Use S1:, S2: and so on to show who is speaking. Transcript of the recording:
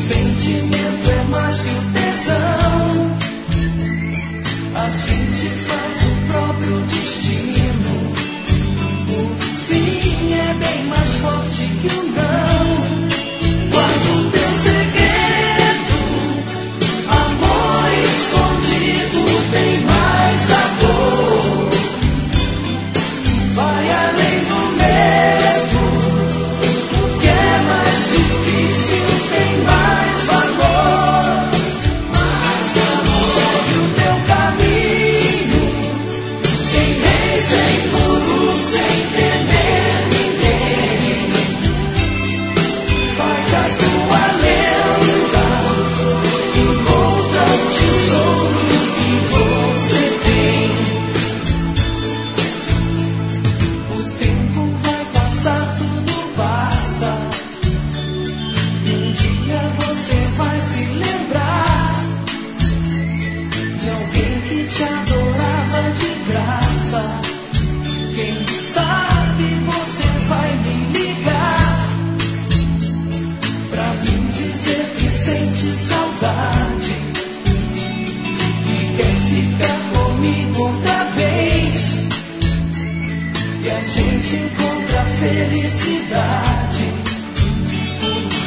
S1: Sentimento é mais que o tesão. A gente faz o próprio destino. O sim é bem mais forte que o não. Guarda o teu segredo, amor escondido tem mais sabor. Vai além do medo, o que é mais difícil tem mais valor. Segue o teu caminho, sem rei, sem guru, sem temer ninguém. Faz a tua lenda, encontra o tesouro que você tem. O tempo vai passar, tudo passa, e um dia você vai se lembrar de alguém que te adorava de graça. Quem sabe você vai me ligar pra mim dizer que sente saudade e quer ficar comigo outra vez. E a gente encontra felicidade.